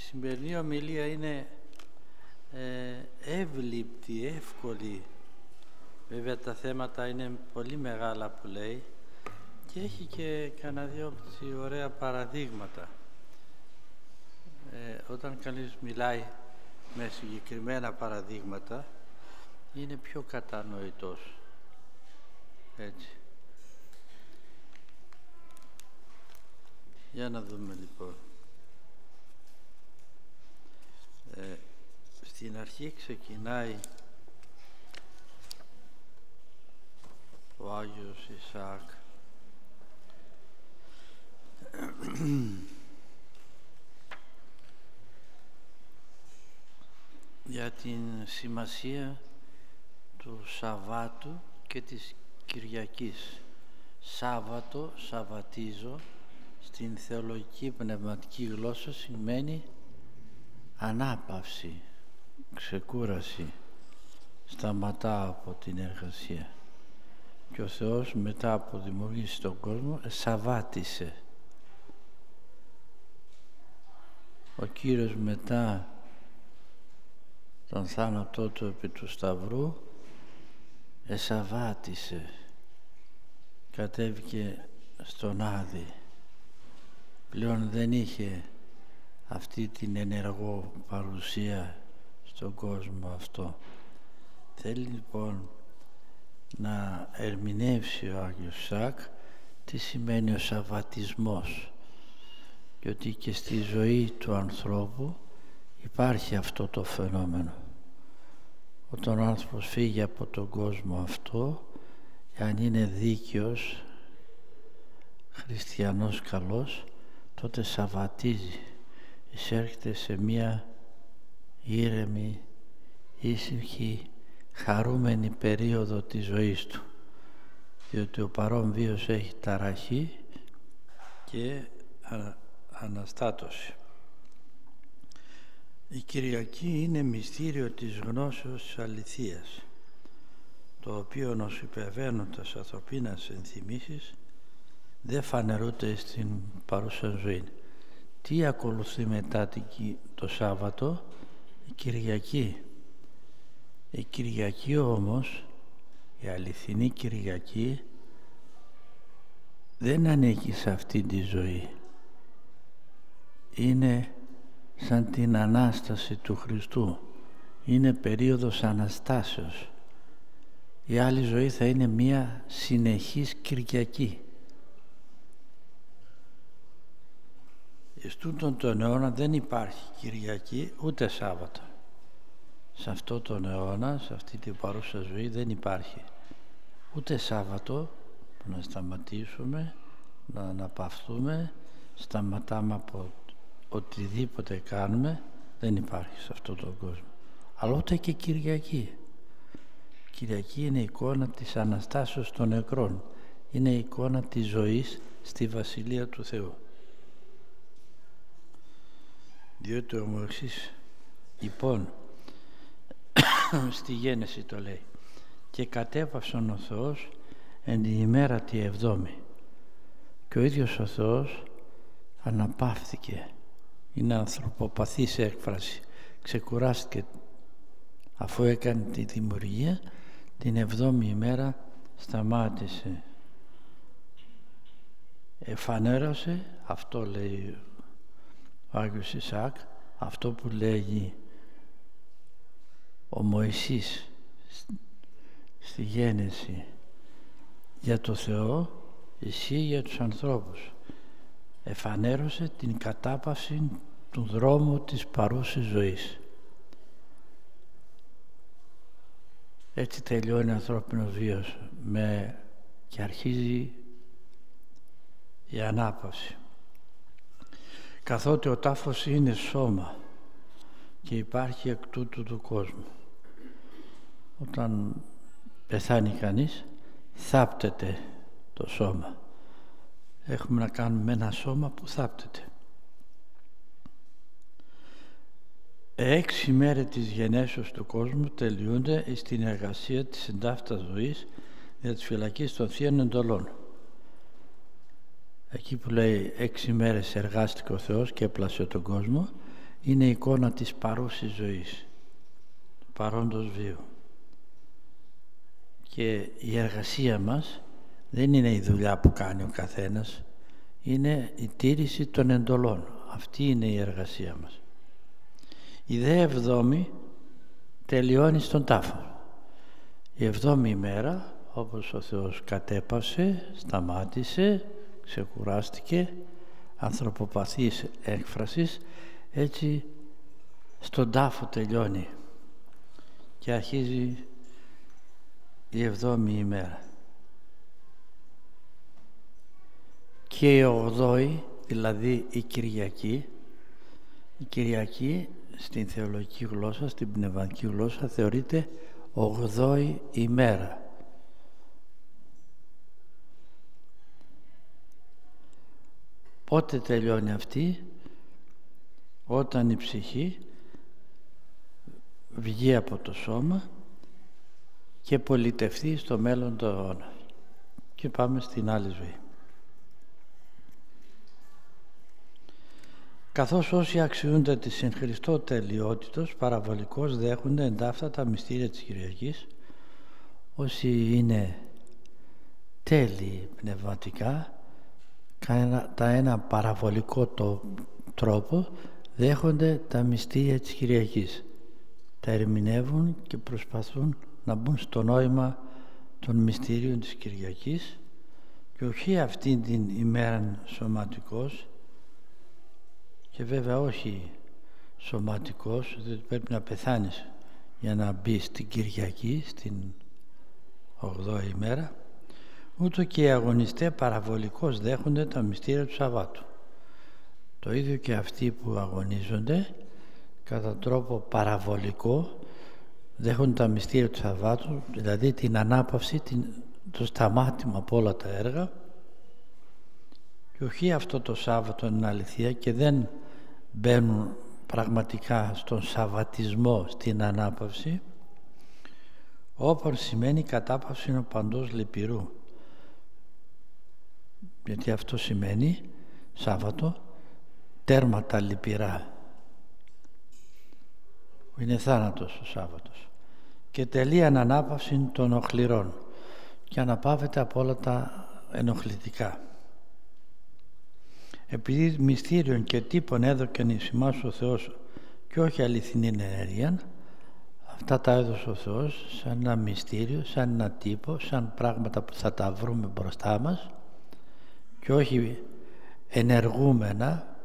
σημερινή ομιλία είναι εύληπτη, εύκολη. Βέβαια τα θέματα είναι πολύ μεγάλα που λέει και έχει και κανένα δυο ωραία παραδείγματα. Όταν κανείς μιλάει με συγκεκριμένα παραδείγματα είναι πιο κατανοητός. Έτσι. Για να δούμε λοιπόν. Στην αρχή ξεκινάει ο Άγιος Ισαάκ για την σημασία του Σαββάτου και της Κυριακής. Σάββατο, σαββατίζω, στην θεολογική πνευματική γλώσσα σημαίνει ανάπαυση, ξεκούραση, σταματάω από την εργασία. Και ο Θεός μετά από δημιουργήσει τον κόσμο σαββάτισε. Ο Κύριος μετά τον θάνατό του επί του Σταυρού εσαββάτισε, κατέβηκε στον Άδη. Πλέον δεν είχε αυτή την ενεργό παρουσία στον κόσμο αυτό. Θέλει λοιπόν να ερμηνεύσει ο Άγιος Ισαάκ τι σημαίνει ο σαββατισμός και ότι και στη ζωή του ανθρώπου υπάρχει αυτό το φαινόμενο. Όταν ο άνθρωπος φύγει από τον κόσμο αυτό, αν είναι δίκαιος, χριστιανός καλός, τότε σαββατίζει, εισέρχεται σε μία ήρεμη, ήσυχη, χαρούμενη περίοδο της ζωής του, διότι ο παρόν βίος έχει ταραχή και αναστάτωση. Η Κυριακή είναι μυστήριο της γνώσεως της αληθείας, το οποίο ως υπερβαίνοντας ανθρωπίνας ενθυμίσεις δεν φανερούται στην παρούσα ζωή. Τι ακολουθεί μετά το Σάββατο? Η Κυριακή. Η Κυριακή όμως, η αληθινή Κυριακή, δεν ανήκει σε αυτή τη ζωή. Είναι σαν την Ανάσταση του Χριστού. Είναι περίοδος Αναστάσεως. Η άλλη ζωή θα είναι μία συνεχής Κυριακή. Εις τούτον τον αιώνα δεν υπάρχει Κυριακή ούτε Σάββατο. Σε αυτό τον αιώνα, σε αυτή την παρούσα ζωή δεν υπάρχει ούτε Σάββατο που να σταματήσουμε, να αναπαυθούμε, σταματάμε από οτιδήποτε κάνουμε, δεν υπάρχει σε αυτόν τον κόσμο. Αλλά ούτε και Κυριακή. Κυριακή είναι η εικόνα της Αναστάσεως των νεκρών. Είναι η εικόνα της ζωής στη Βασιλεία του Θεού. Διότι ο Μωυσής λοιπόν στη Γένεση το λέει, και κατέβασαν ο Θεός εν την ημέρα τη εβδόμη, και ο ίδιος ο Θεός αναπαύθηκε. Είναι ανθρωποπαθής έκφραση. Ξεκουράστηκε αφού έκανε τη δημιουργία, την εβδόμη ημέρα σταμάτησε. Εφανέρωσε, αυτό λέει ο Άγιος Ισαάκ, αυτό που λέγει ο Μωυσής στη Γένεση για το Θεό, ισχύει για τους ανθρώπους. Εφανέρωσε την κατάπαυση του δρόμου της παρούσης ζωής. Έτσι τελειώνει ο ανθρώπινος βίος και αρχίζει η ανάπαυση. Καθότι ο τάφος είναι σώμα και υπάρχει εκ τούτου του κόσμου. Όταν πεθάνει κανείς, θάπτεται το σώμα. Έχουμε να κάνουμε ένα σώμα που θάπτεται. 6 μέρες της γενέσεως του κόσμου τελειούνται στην εργασία της εντάφτας ζωής για τις φυλακής των Θείων Εντολών. Εκεί που λέει 6 μέρες εργάστηκε ο Θεός και έπλασε τον κόσμο, είναι εικόνα της παρούσης ζωής, του παρόντος βίου. Και η εργασία μας δεν είναι η δουλειά που κάνει ο καθένας, είναι η τήρηση των εντολών. Αυτή είναι η εργασία μας. Η δε εβδόμη τελειώνει στον τάφο. Η εβδόμη ημέρα, όπως ο Θεός κατέπαυσε, σταμάτησε, ξεκουράστηκε, ανθρωποπαθής έκφρασης, έτσι στον τάφο τελειώνει και αρχίζει η εβδόμη ημέρα. Και η ογδόη, δηλαδή η Κυριακή στην θεολογική γλώσσα, στην πνευματική γλώσσα θεωρείται ογδόη ημέρα. Πότε τελειώνει αυτή? Όταν η ψυχή βγει από το σώμα και πολιτευθεί στο μέλλον του αιώνα και πάμε στην άλλη ζωή. Καθώς όσοι αξιούνται της εν Χριστώ τελειότητος παραβολικώς δέχονται εντάφτα τα μυστήρια της Κυριακής, όσοι είναι τέλειοι πνευματικά τα ένα παραβολικό τρόπο δέχονται τα μυστήρια της Κυριακής, τα ερμηνεύουν και προσπαθούν να μπουν στο νόημα των μυστήριων της Κυριακής και όχι αυτήν την ημέρα σωματικός, και βέβαια όχι σωματικός, διότι πρέπει να πεθάνεις για να μπει στην Κυριακή, στην 8η ημέρα, ούτω και οι αγωνιστές παραβολικώς δέχονται τα μυστήρια του Σαββάτου. Το ίδιο και αυτοί που αγωνίζονται κατά τρόπο παραβολικό δέχονται τα μυστήρια του Σαββάτου, δηλαδή την ανάπαυση, το σταμάτημα από όλα τα έργα, και όχι αυτό το Σάββατο είναι αληθεία και δεν μπαίνουν πραγματικά στον σαββατισμό, στην ανάπαυση, όπως σημαίνει κατάπαυση είναι ο παντός λυπηρού, γιατί αυτό σημαίνει Σάββατο τέρμα τα λυπηρά, είναι θάνατος ο Σάββατος, και τελεία ανάπαυση των οχληρών και αναπαύεται από όλα τα ενοχλητικά. Επειδή μυστήριον και τύπον έδωκεν εις ημάς ο Θεός και όχι αληθινή ενέργεια, αυτά τα έδωσε ο Θεός σαν ένα μυστήριο, σαν ένα τύπο, σαν πράγματα που θα τα βρούμε μπροστά μας και όχι ενεργούμενα.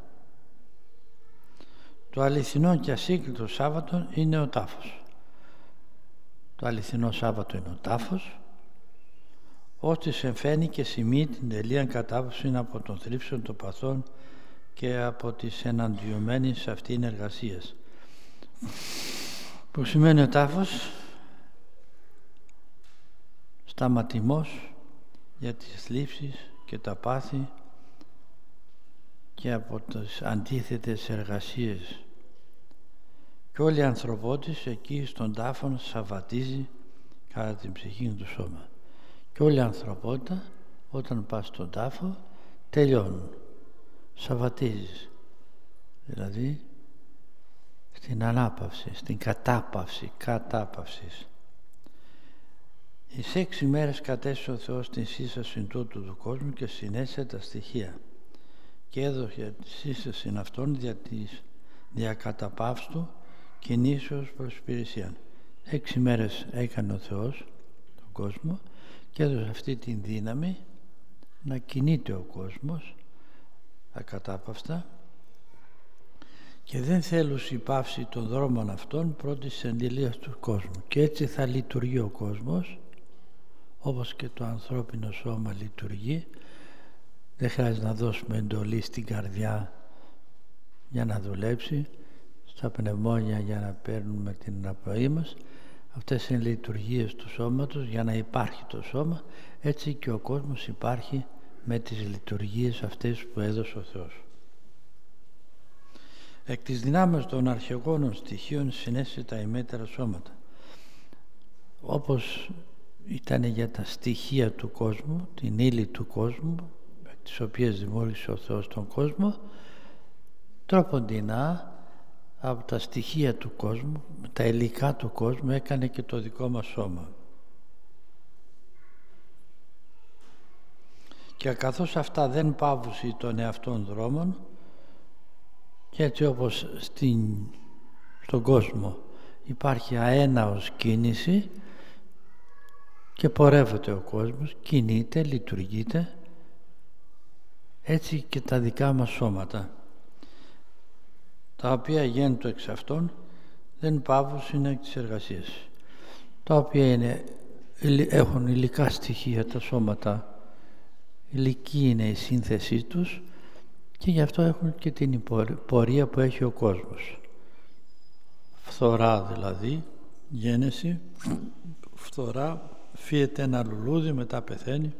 Το αληθινό και ασύκλητο Σάββατο είναι ο τάφος. Το αληθινό Σάββατο είναι ο τάφος, ώστις εμφαίνει και σημεί την τελείαν κατάβαση από των θλίψεων των παθών και από τις εναντιωμένης αυτήν εργασίας. Που σημαίνει ο τάφος? Σταματημός για τις θλίψεις και τα πάθη και από τις αντίθετες εργασίες. Και όλη η ανθρωπότης εκεί στον τάφον σαββατίζει κατά την ψυχή του σώμα. Και όλη η ανθρωπότητα όταν πας στον τάφο τελειώνουν, σαββατίζεις, δηλαδή στην ανάπαυση, στην κατάπαυση. Εις 6 μέρες κατέστησε ο Θεός την σύσταση τούτου του κόσμου και συνέστησε τα στοιχεία και έδωσε τη σύσταση αυτών δια καταπαύστου κινήσεως προς υπηρεσία. 6 μέρες έκανε ο Θεός τον κόσμο και έδωσε αυτή την δύναμη να κινείται ο κόσμος ακατάπαυστα και δεν θέλουσε η πάυση των δρόμων αυτών πρώτης εντελείας του κόσμου, και έτσι θα λειτουργεί ο κόσμος όπως και το ανθρώπινο σώμα λειτουργεί. Δεν χρειάζεται να δώσουμε εντολή στην καρδιά για να δουλέψει, στα πνευμόνια για να παίρνουμε την αναπνοή μας. Αυτές είναι λειτουργίες του σώματος για να υπάρχει το σώμα. Έτσι και ο κόσμος υπάρχει με τις λειτουργίες αυτές που έδωσε ο Θεός. Εκ της δυνάμεως των αρχαιγόνων στοιχείων συνέστησε τα ημέτερα σώματα. Όπως ήταν για τα στοιχεία του κόσμου, την ύλη του κόσμου, τις οποίες δημιούργησε ο Θεός τον κόσμο, τροποντινά από τα στοιχεία του κόσμου, τα υλικά του κόσμου, έκανε και το δικό μας σώμα. Και καθώς αυτά δεν παύουσι των εαυτών δρόμων, και έτσι όπως στον κόσμο υπάρχει αέναος κίνηση και πορεύεται ο κόσμος, κινείται, λειτουργείται, έτσι και τα δικά μας σώματα, τα οποία γέννητο εξ αυτών δεν παύουσιν εκ της εργασίας, τα οποία έχουν υλικά στοιχεία τα σώματα, υλική είναι η σύνθεσή τους και γι' αυτό έχουν και την πορεία που έχει ο κόσμος. Φθορά δηλαδή, γένεση, φθορά, φύεται ένα λουλούδι, μετά πεθαίνει.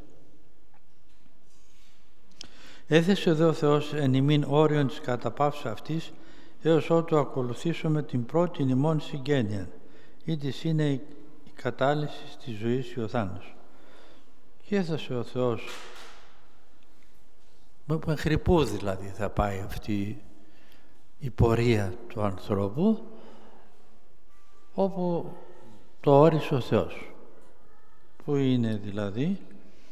Έθεσε δε ο Θεός εν ημίν όριον της καταπαύσης αυτής, έως ότου ακολουθήσουμε την πρώτη ημών συγγένεια, ή της είναι η κατάλυση της ζωής ή ο θάνατος. Και έθεσε ο Θεός, με χρυπού δηλαδή θα πάει αυτή η πορεία του ανθρώπου, όπου το όρισε ο Θεός, που είναι δηλαδή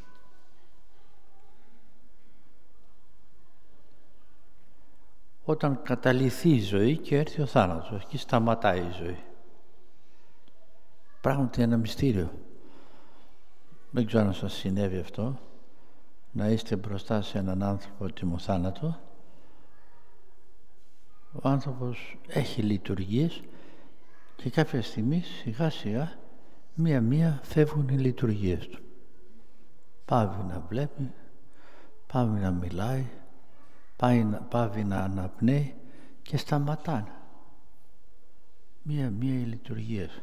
όταν καταλυθεί η ζωή και έρθει ο θάνατος, εκεί σταματάει η ζωή. Πράγματι ένα μυστήριο. Δεν ξέρω αν σας συνέβη αυτό, να είστε μπροστά σε έναν άνθρωπο έτοιμο θάνατο. Ο άνθρωπος έχει λειτουργίες και κάποια στιγμή σιγά σιγά μία-μία φεύγουν οι λειτουργίες του. Πάβει να βλέπει, πάβει να μιλάει, πάβει να αναπνέει και σταματάνε μία-μία οι λειτουργίες.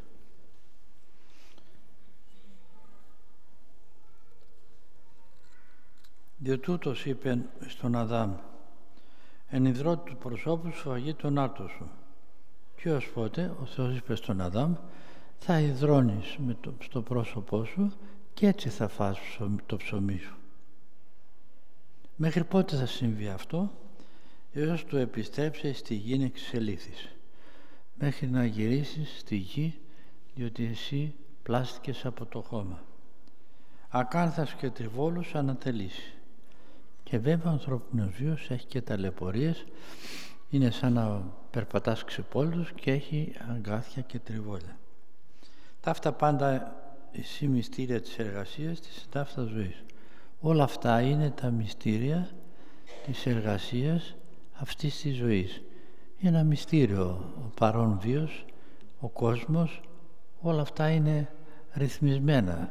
Διότι ούτως είπε στον Αδάμ, εν υδρότη του προσώπου σου φαγεί τον άρτο σου. Και ως πότε ο Θεός είπε στον Αδάμ, θα υδρώνεις στο πρόσωπό σου και έτσι θα φας το ψωμί σου. Μέχρι πότε θα συμβεί αυτό? Έως του επιστρέψει στη γη να εξελίχθεις, μέχρι να γυρίσεις στη γη, διότι εσύ πλάστηκες από το χώμα. Ακάνθας και τριβόλους ανατελήσει. Και βέβαια ο ανθρώπινος βίος έχει και ταλαιπωρίες, είναι σαν να περπατάς ξεπόλους και έχει αγκάθια και τριβόλια. Ταύτα πάντα εσύ μυστήρια της εργασίας, της ταύτα ζωής. Όλα αυτά είναι τα μυστήρια της εργασίας αυτής της ζωής. Είναι ένα μυστήριο ο παρόν βίος, ο κόσμος, όλα αυτά είναι ρυθμισμένα.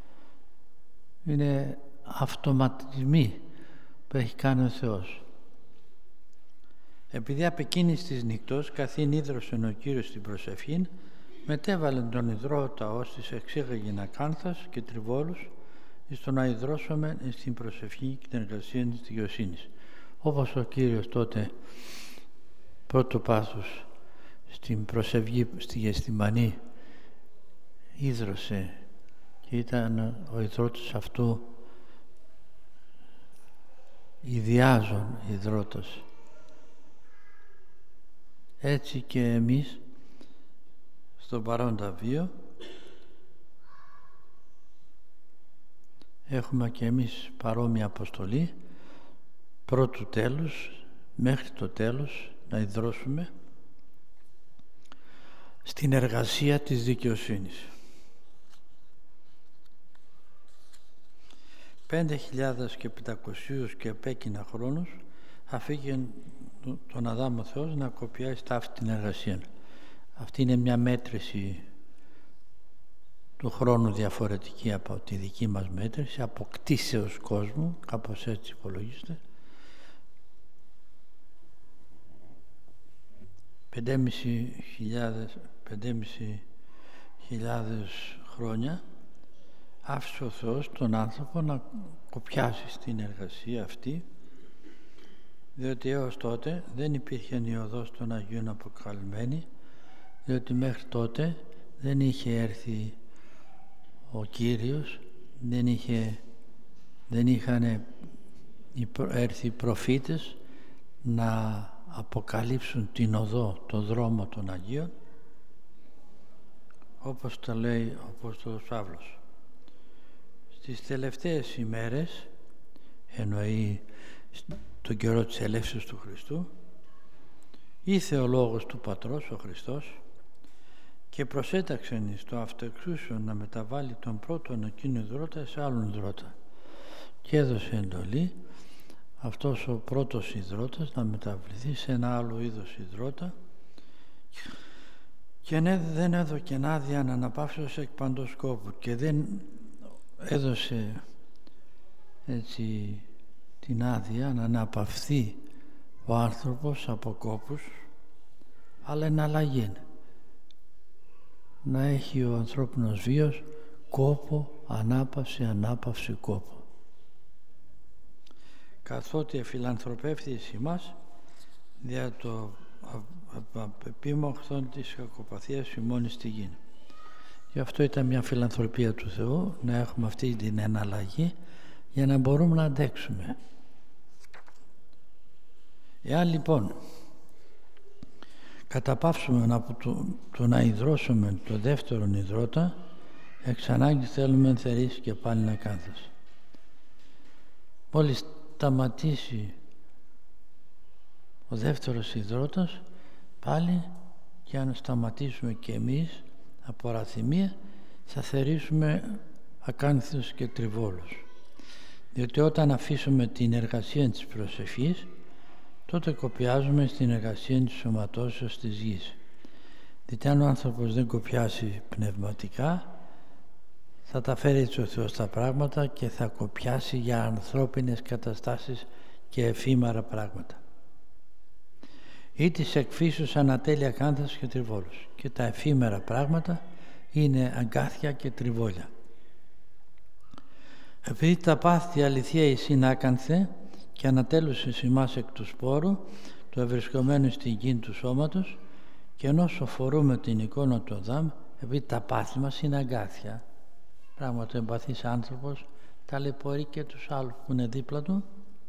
Είναι αυτοματισμοί που έχει κάνει ο Θεός. Επειδή απ' εκείνης της νύκτος καθήν ίδρωσεν ο Κύριος στην προσευχήν, μετέβαλεν τον υδρότα ως της εξήγαγεν ακάνθας και τριβόλους, εις το να υδρώσουμε στην προσευχή και την εργασία της δικαιοσύνης. Όπως ο Κύριος τότε πρώτο πάθους στην προσευχή στη Γεστημανή ίδρωσε και ήταν ο υδρότης αυτού ιδιάζων υδρότος. Έτσι και εμείς στον παρόντα βίο έχουμε και εμείς παρόμοια αποστολή, πρώτου τέλους μέχρι το τέλος να υδρώσουμε στην εργασία της δικαιοσύνης. 5.500 και επέκεινα χρόνους αφήγε τον Αδάμ ο Θεός να κοπιάσει αυτή την εργασία. Αυτή είναι μια μέτρηση του χρόνου διαφορετική από τη δική μας μέτρηση, από κτήσεως κόσμου, κάπως έτσι υπολογίζεται. 5.500 χρόνια άφησε ο Θεός τον άνθρωπο να κοπιάσει στην εργασία αυτή, διότι έως τότε δεν υπήρχε η οδός των Αγίων αποκαλμένη, διότι μέχρι τότε δεν είχε έρθει ο Κύριος, δεν είχαν έρθει οι προφήτες να αποκαλύψουν την οδό, το δρόμο των Αγίων, όπως το λέει ο Απόστολος Παύλος. Στις τελευταίες ημέρες, εννοεί τον καιρό της ελεύσεως του Χριστού, ήθε ο λόγος του Πατρός, ο Χριστός, και προσέταξεν εις το αυτοεξούσιον να μεταβάλει τον πρώτον εκείνο υδρότα σε άλλον υδρότα, και έδωσε εντολή αυτός ο πρώτος υδρότας να μεταβληθεί σε ένα άλλο είδος υδρότα, και δεν έδωκεν άδεια να αναπαύσεως εκ παντός κόπου, και δεν έδωσε έτσι την άδεια να αναπαυθεί ο άνθρωπος από κόπους, αλλά εν αλλαγή να έχει ο ανθρώπινος βίος κόπο, ανάπαυση, ανάπαυση, κόπο. Καθότι εφιλανθρωπεύθη εις ημάς δια το επίμοχθον της κακοπαθίας ημών στη γη. Γι' αυτό ήταν μια φιλανθρωπία του Θεού να έχουμε αυτή την εναλλαγή για να μπορούμε να αντέξουμε. Εάν λοιπόν καταπαύσουμε από το να υδρώσουμε το δεύτερον υδρότα, εξ ανάγκη θέλουμε ενθερήσει και πάλι να κάθεσαι. Μόλις σταματήσει ο δεύτερος υδρότας, πάλι και αν σταματήσουμε και εμείς από αραθυμία, θα θερήσουμε ακάνθους και τριβόλους. Διότι όταν αφήσουμε την εργασία της προσευχής, τότε κοπιάζουμε στην εργασία της σωματώσεως της γης. Διότι αν ο άνθρωπος δεν κοπιάσει πνευματικά, θα τα φέρει έτσι ο Θεός τα πράγματα και θα κοπιάσει για ανθρώπινες καταστάσεις και εφήμερα πράγματα. Ή της εκφύσεως ανατέλεια ακάνθους και τριβόλους. Και τα εφήμερα πράγματα είναι αγκάθια και τριβόλια. Επειδή τα πάθη αληθεία εισήν άκανθε και ανατέλουσε σημάς εκ του σπόρου, το ευρισκομένο στην γη του σώματος, και ενώ σοφορούμε την εικόνα του Αδάμ, επειδή τα πάθη μας είναι αγκάθια, πράγματι ο εμπαθής άνθρωπος ταλαιπωρεί και τους άλλους που είναι δίπλα του,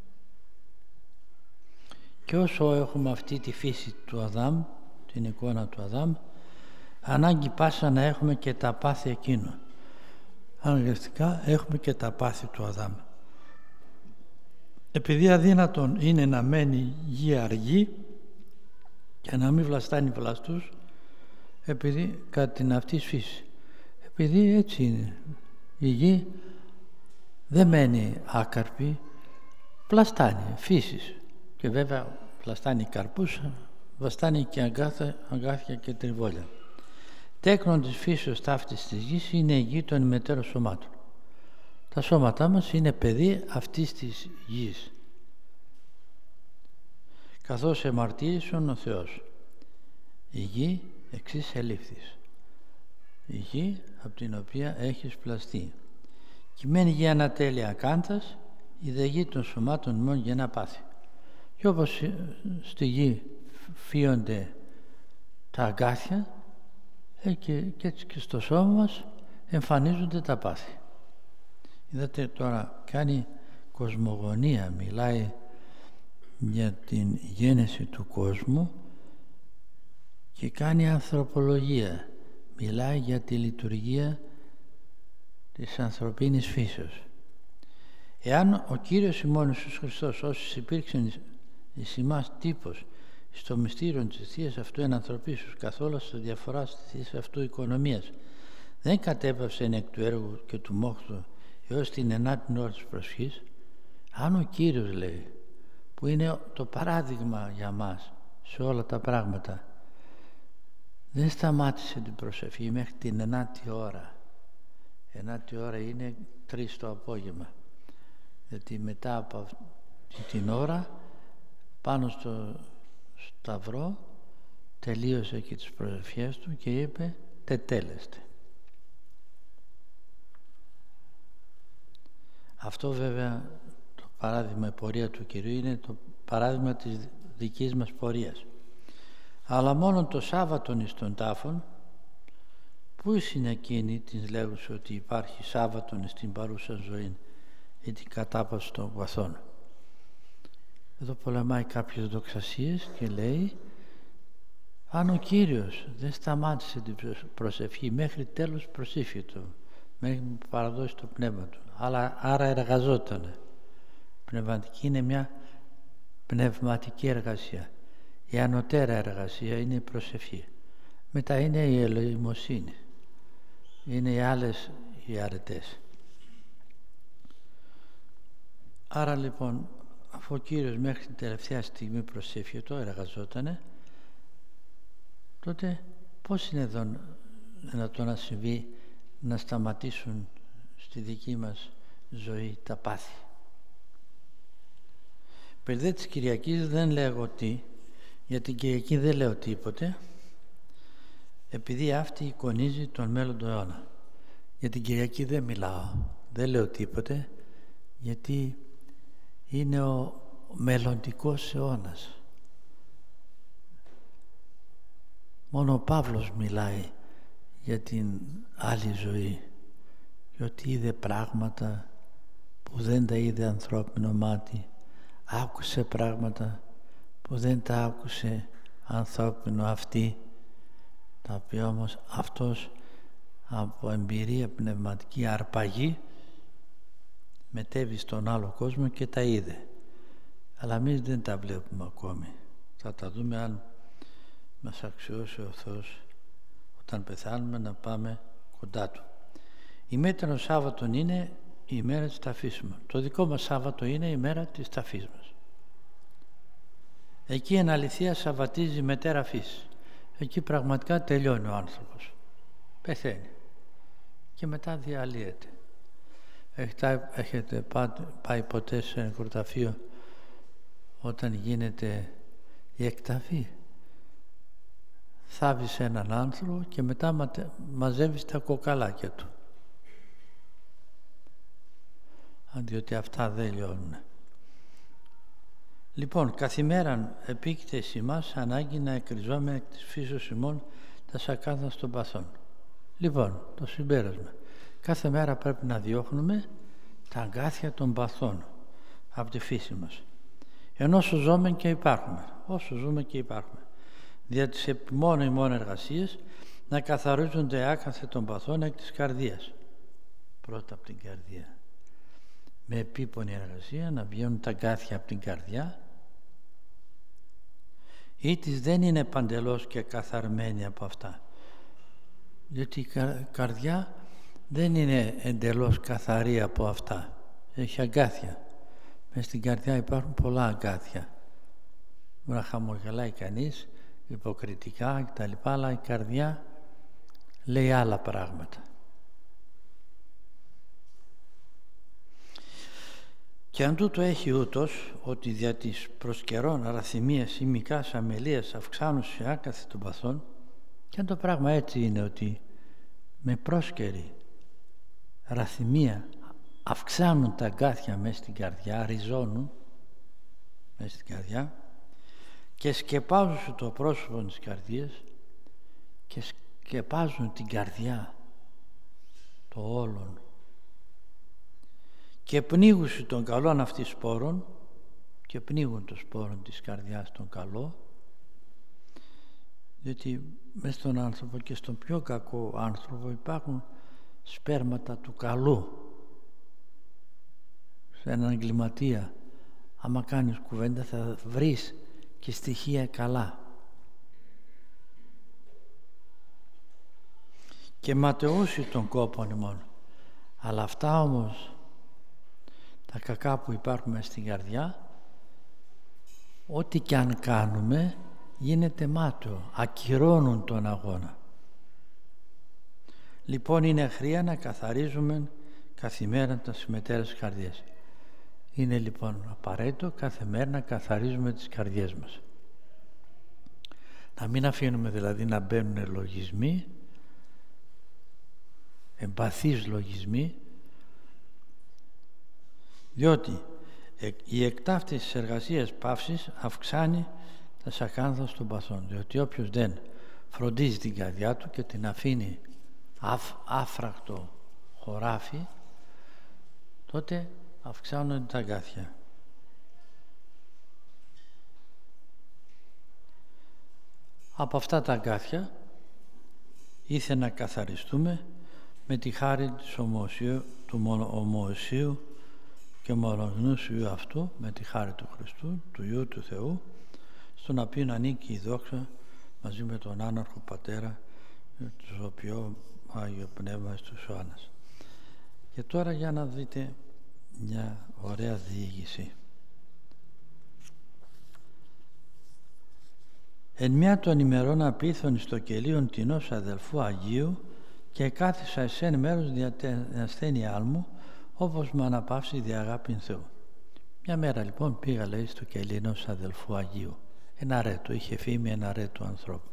και όσο έχουμε αυτή τη φύση του Αδάμ, την εικόνα του Αδάμ, ανάγκη πάσα να έχουμε και τα πάθη εκείνου. Αναγκαστικά έχουμε και τα πάθη του Αδάμ. Επειδή αδύνατον είναι να μένει γη αργή και να μην βλαστάνει βλαστούς, επειδή κατά την αυτής φύση, επειδή έτσι είναι, η γη δεν μένει άκαρπη, βλαστάνει φύσης, και βέβαια βλαστάνει καρπούς, βλαστάνει και αγκάθια και τριβόλια. Τέκνον της φύσεως ταύτης της γης είναι η γη των ημετέρων σωμάτων. Τα σώματά μας είναι παιδί αυτής της γης. Καθώς εμαρτύρησον ο Θεός, η γη εξής ελήφθης. Η γη από την οποία έχεις πλαστεί. Κειμένη γη ανατέλεια ακάνθας, η δε γη των σωμάτων ημών γεννά πάθη. Και όπως στη γη φύονται τα αγκάθια, και έτσι και στο σώμα μας εμφανίζονται τα πάθη. Είδατε τώρα, κάνει κοσμογονία, μιλάει για την γέννηση του κόσμου και κάνει ανθρωπολογία, μιλάει για τη λειτουργία της ανθρωπίνης φύσεως. Εάν ο Κύριος ημών Ιησούς Χριστός, όσους υπήρξαν εις ημάς τύπος στο μυστήριο της Θείας αυτού ενανθρωπίσεως καθόλου στο διαφορά της αυτού οικονομίας, δεν κατέπαυσε εκ του έργου και του μόχθου έως την ενάτην ώρα της προσχής, αν ο Κύριος, λέει, που είναι το παράδειγμα για μας σε όλα τα πράγματα, δεν σταμάτησε την προσευχή μέχρι την ενάτη ώρα. Ενάτη ώρα είναι 3 το απόγευμα, γιατί μετά από αυτή την ώρα πάνω στο σταυρό τελείωσε και τις προσευχές του και είπε τετέλεστε. Αυτό βέβαια το παράδειγμα, η πορεία του Κυρίου είναι το παράδειγμα της δικής μας πορείας. Αλλά μόνο το Σάββατον εις των τάφων, πού είναι εκείνη της λέγουσε ότι υπάρχει Σάββατον στην παρούσα ζωή ή την κατάπαυση των βαθών. Εδώ πολεμάει κάποιες δοξασίες και λέει, αν ο Κύριος δεν σταμάτησε την προσευχή μέχρι τέλος προσήφιτο, μέχρι να παραδώσει το πνεύμα του, άρα εργαζότανε. Πνευματική είναι μια πνευματική εργασία. Η ανωτέρα εργασία είναι η προσευχή. Μετά είναι η ελεημοσύνη. Είναι οι άλλες οι αρετές. Άρα λοιπόν, αφού ο Κύριος μέχρι την τελευταία στιγμή προσεύχετο, εργαζότανε, τότε πώς είναι εδώ δυνατόν να συμβεί να σταματήσουν στη δική μας ζωή τα πάθη? Περί δε της Κυριακής δεν λέγω τι, για την Κυριακή δεν λέω τίποτε, επειδή αυτή εικονίζει τον μέλλοντο αιώνα. Για την Κυριακή δεν μιλάω, δεν λέω τίποτε, γιατί είναι ο μελλοντικός αιώνας. Μόνο ο Παύλος μιλάει για την άλλη ζωή, γιατί είδε πράγματα που δεν τα είδε ανθρώπινο μάτι, άκουσε πράγματα που δεν τα άκουσε ανθρώπινο αυτή, τα οποία όμως αυτός από εμπειρία πνευματική αρπαγή μετέβη στον άλλο κόσμο και τα είδε. Αλλά εμείς δεν τα βλέπουμε ακόμη. Θα τα δούμε αν μας αξιώσει ο Θεός όταν πεθάνουμε να πάμε κοντά Του. Η μέτρο Σάββατον είναι η μέρα της ταφής μας. Το δικό μας Σάββατο είναι η μέρα της ταφής μας. Εκεί εν αληθεία σαββατίζει η μετέρα φύση. Εκεί πραγματικά τελειώνει ο άνθρωπος. Πεθαίνει. Και μετά διαλύεται. Έχετε πάει ποτέ σε ένα νεκροταφείο όταν γίνεται η εκταφή? Θάβεις έναν άνθρωπο και μετά μαζεύεις τα κοκαλάκια του. Διότι αυτά δεν λιώνουν. Λοιπόν, καθημέραν επίκειται ημάς ανάγκη να εκριζώμε εκ της φύσεως ημών τα σακάδα των παθών. Λοιπόν, το συμπέρασμα. Κάθε μέρα πρέπει να διώχνουμε τα αγκάθια των παθών από τη φύση μας. Ενώ όσο ζούμε και υπάρχουμε, όσο ζούμε και υπάρχουμε, δια τις επιμόνο ημών εργασίες να καθαρίζονται άκαθε των παθών εκ της καρδίας. Πρώτα από την καρδία. Με επίπονη εργασία να βγαίνουν τα αγκάθια από την καρδιά, ή της δεν είναι παντελώς και καθαρμένη από αυτά. Διότι η καρδιά δεν είναι εντελώς καθαρή από αυτά. Έχει αγκάθια. Μες στην καρδιά υπάρχουν πολλά αγκάθια. Μπορεί να χαμογελάει κανείς υποκριτικά κτλ. Αλλά η καρδιά λέει άλλα πράγματα. Και αν τούτο έχει ούτως, ότι δια της προσκαιρών αραθυμίας ή μικάς αμελίας αυξάνουν σε άκαθε των παθών, και αν το πράγμα έτσι είναι, ότι με πρόσκαιρη αραθυμία αυξάνουν τα αγκάθια μέσα στην καρδιά, ριζώνουν μέσα στην καρδιά και σκεπάζουν το πρόσωπο της καρδίας και σκεπάζουν την καρδιά, το όλον, και πνίγουσι των καλών αυτή σπόρων, και πνίγουν το σπόρων της καρδιάς τον καλό, διότι μέσα στον άνθρωπο και στον πιο κακό άνθρωπο υπάρχουν σπέρματα του καλού. Σε έναν εγκληματία, άμα κάνεις κουβέντα, θα βρεις και στοιχεία καλά. Και ματαιώσει τον κόπον ημών. Αλλά αυτά όμως, τα κακά που υπάρχουν μες στην καρδιά, ό,τι και αν κάνουμε γίνεται μάταιο, ακυρώνουν τον αγώνα. Λοιπόν, είναι χρειά να καθαρίζουμε καθημέρα τα συμμετέρες καρδιές. Είναι λοιπόν απαραίτητο κάθε μέρα να καθαρίζουμε τις καρδιές μας. Να μην αφήνουμε δηλαδή να μπαίνουν λογισμοί, εμπαθείς λογισμοί, διότι η εκτάφτιση της εργασίας παύσης αυξάνει τα σακάνθος των παθών, διότι όποιος δεν φροντίζει την καρδιά του και την αφήνει άφρακτο χωράφι, τότε αυξάνονται τα αγκάθια. Από αυτά τα αγκάθια ήθελα να καθαριστούμε με τη χάρη του ομοοσίου και μονογνούς Υιού αυτού, με τη χάρη του Χριστού, του Υιού του Θεού, στον οποίο ανήκει η δόξα μαζί με τον άναρχο Πατέρα, του οποίου Άγιο Πνεύμα στους αιώνας. Και τώρα για να δείτε μια ωραία διήγηση. Εν μια των ημερών απίθων στο κελίον τινός αδελφού Αγίου και κάθισα εσέν μέρος δια την ασθένειά μου, όπως με αναπαύσει δι' αγάπην Θεού. Μια μέρα λοιπόν πήγα, λέει, στο κελί ενός αδελφού Αγίου, ένα αρέτο, είχε φήμη ένα αρέτο ανθρώπου.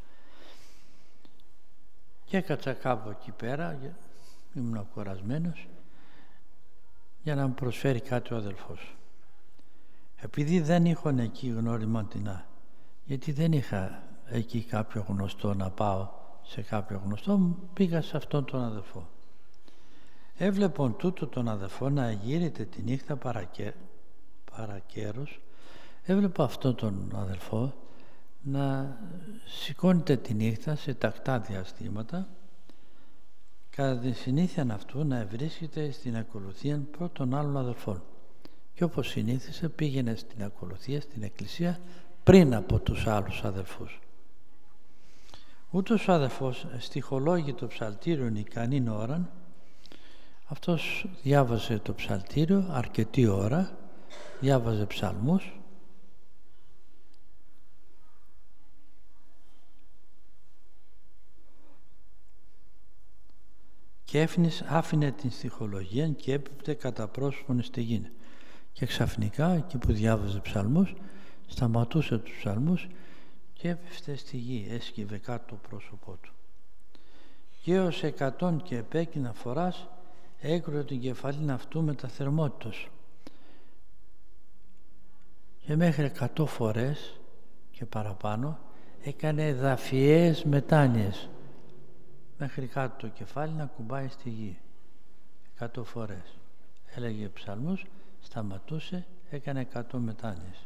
Και έκατσα κάπου εκεί πέρα, ήμουν κουρασμένος, για να μου προσφέρει κάτι ο αδελφός. Επειδή δεν είχαν εκεί γνωριμαντινά, γιατί δεν είχα εκεί κάποιο γνωστό να πάω σε κάποιο γνωστό, μου πήγα σε αυτόν τον αδελφό. Έβλεπον τούτο τον αδελφό να γύρεται τη νύχτα παρακέρος, έβλεπα αυτόν τον αδελφό να σηκώνεται τη νύχτα σε τακτά διαστήματα, κατά τη συνήθεια αυτού να ευρίσκεται στην ακολουθία πρώτων άλλων αδελφών, και όπως συνήθισε πήγαινε στην ακολουθία στην εκκλησία πριν από τους άλλους αδελφούς. Ούτως ο αδελφός στιχολόγει το ψαλτήριον ικανήν ώραν. Αυτός διάβαζε το ψαλτήριο αρκετή ώρα, διάβαζε ψαλμούς και άφηνε την στιχολογία και έπιπτε κατά πρόσωπον στη γη. Και ξαφνικά εκεί που διάβαζε ψαλμούς σταματούσε τους ψαλμούς και έπεφτε στη γη, έσκυβε κάτω το πρόσωπό του. Και ως 100 και επέκεινα φοράς έκρουε την κεφαλήν αυτού με τα θερμότητος, και μέχρι 100 φορές και παραπάνω έκανε εδαφιές μετάνοιες μέχρι κάτω το κεφάλι να κουμπάει στη γη. 100 φορές έλεγε ψαλμούς, σταματούσε, έκανε 100 μετάνοιες.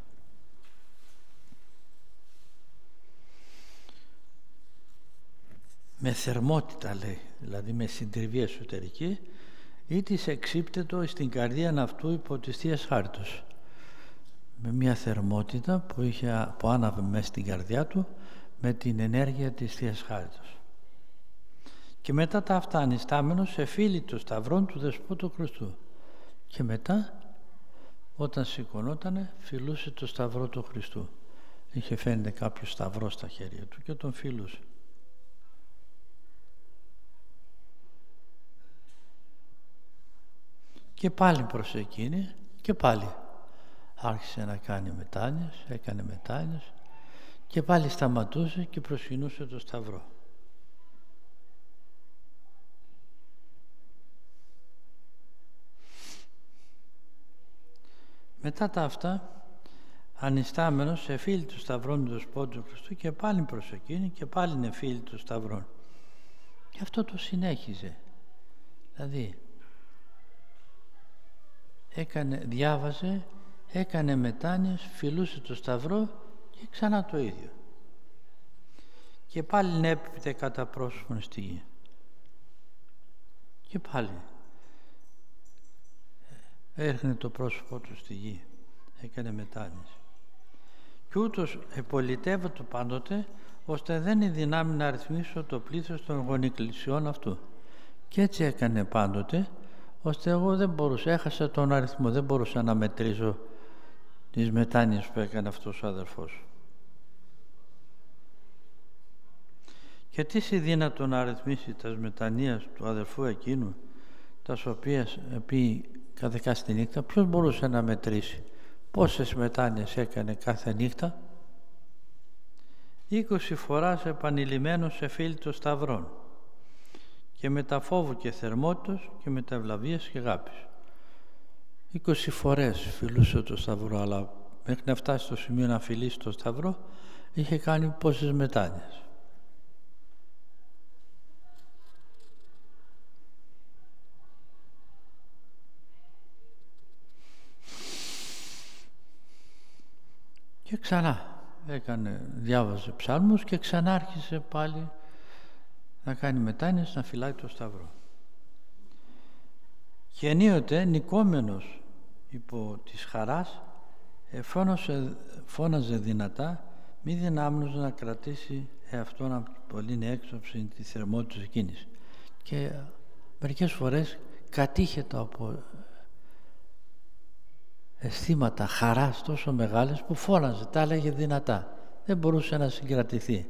Με θερμότητα, λέει, δηλαδή με συντριβή εσωτερική, ή της εξύπτετο στην καρδία αυτού υπό της Θείας Χάριτος, με μια θερμότητα που άναβε μέσα στην καρδιά του με την ενέργεια της Θείας Χάριτος. Και μετά τα αυτά ανιστάμενος εφίλει το σταυρόν του Δεσπότου Χριστού, και μετά όταν σηκωνότανε φιλούσε το σταυρό του Χριστού. Είχε φαίνεται κάποιο σταυρό στα χέρια του και τον φιλούσε. Και πάλι προς εκείνη και πάλι άρχισε να κάνει μετάνοιες, έκανε μετάνοιες και πάλι σταματούσε και προσκυνούσε το σταυρό. Μετά τα αυτά ανιστάμενος εφίλει του σταυρών του Δεσπότου Χριστού και πάλι προς εκείνη και πάλι εφίλει του σταυρών. Και αυτό το συνέχιζε. Δηλαδή διάβαζε, έκανε μετάνοιες, φιλούσε το σταυρό και ξανά το ίδιο. Και πάλι νέπιπτε κατά πρόσωπον στη γη. Και πάλι έρχνε το πρόσωπό του στη γη, έκανε μετάνοιες. Και ούτως επολιτεύεται πάντοτε, ώστε δεν είναι δυνάμει να αριθμίσω το πλήθος των γονικλησιών αυτού. Και έτσι έκανε πάντοτε, ώστε εγώ δεν μπορούσα, έχασα τον αριθμό, δεν μπορούσα να μετρήσω τις μετάνοιες που έκανε αυτός ο αδελφός. Και τι συνδύνατο να αριθμίσει τας μετανοίας του αδελφού εκείνου, τας οποίες πει καθεκά στη νύχτα, ποιος μπορούσε να μετρήσει πόσες μετάνοιες έκανε κάθε νύχτα? 20 φοράς επανειλημμένος εφίλει το σταυρόν, και με τα φόβου και θερμότητος και με τα ευλαβίας και αγάπης. 20 φορές φιλούσε το σταυρό, αλλά μέχρι να φτάσει στο σημείο να φιλήσει το σταυρό είχε κάνει πόσες μετάνοιες. Και ξανά διάβαζε ψάλμους και ξανάρχισε πάλι να κάνει μετάνοιες, να φυλάει το σταυρό. Και ενίοτε νικόμενος υπό της χαράς φώναζε δυνατά, μη δυνάμνος να κρατήσει εαυτόν από την πολλήν έξωψη τη θερμότητα εκείνης. Και μερικές φορές κατήχετο από αισθήματα χαράς τόσο μεγάλες που φώναζε, τα έλεγε δυνατά, δεν μπορούσε να συγκρατηθεί.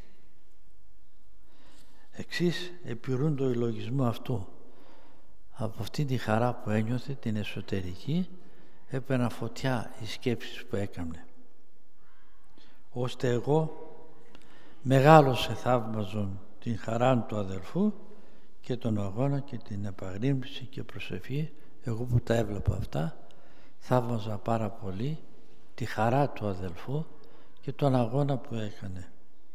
Εξής επιρρούν το λογισμό αυτού. Από αυτή τη χαρά που ένιωθε την εσωτερική έπαιρνα φωτιά οι σκέψεις που έκανε, ώστε εγώ μεγάλωσε θαύμαζον την χαρά του αδελφού και τον αγώνα και την επαγρύπνηση και προσευχή. Εγώ που τα έβλεπα αυτά θαύμαζα πάρα πολύ τη χαρά του αδελφού και τον αγώνα που έκανε.